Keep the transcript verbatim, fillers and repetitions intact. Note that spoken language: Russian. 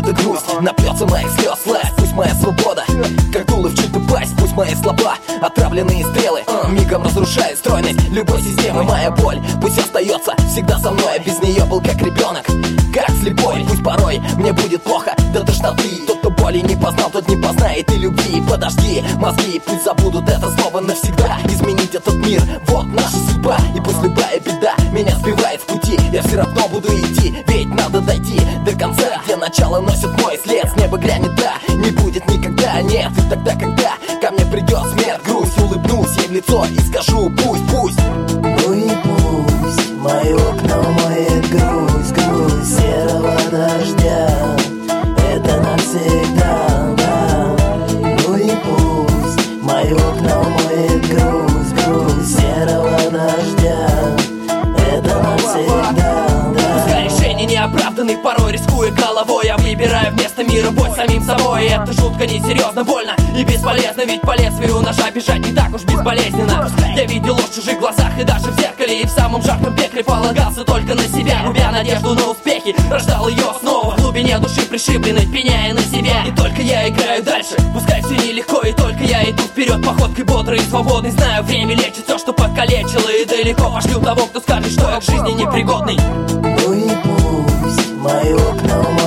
эта грусть, напьется моих слез сласть. Пусть моя свобода, как дуло в чью-то пасть. Пусть мои слова, отравленные стрелы, uh, мигом разрушают стройность любой системы. Моя боль пусть остается всегда со мной. Без нее был как ребенок, как слепой. Пусть порой мне будет плохо до тошноты. Тот, кто боли не познал, тот не познает и любви. Подожди, мозги пусть забудут это слово навсегда. Изменить этот мир, вот наша судьба. И пусть любая беда меня сбивает в пути, я все равно буду идти, ведь надо дойти до конца, где начало носит мой след. С неба глянет, да, не будет никогда, нет. И тогда, когда ко мне придет смерть, грусть, улыбнусь ей в лицо и скажу: пусть, пусть. Ну и пусть мои окна умоет грусть, грусть серого дождя. Это навсегда, да. Ну и пусть мои окна умоет грусть, грусть серого дождя. Это навсегда, да. Пускай решения неоправданны, порой рискуя головой, я выбираю вместо мира бой самим собой. И это жутко, несерьезно, больно и бесполезно, ведь по лезвию ножа бежать не так уж безболезненно. Я видел ложь в чужих глазах и даже в зеркале, и в самом жарком пекле полагался только на себя, губя надежду на успехи, рождал ее снова в глубине души пришибленной, пеняя на себя. И только я играю дальше, пускай все нелегко, и только я иду вперед походкой бодрой и свободной. Знаю, время лечит все, что покалечило, и далеко пошлю того, кто скажет, что я к жизни непригодный. Ну и пусть мои окна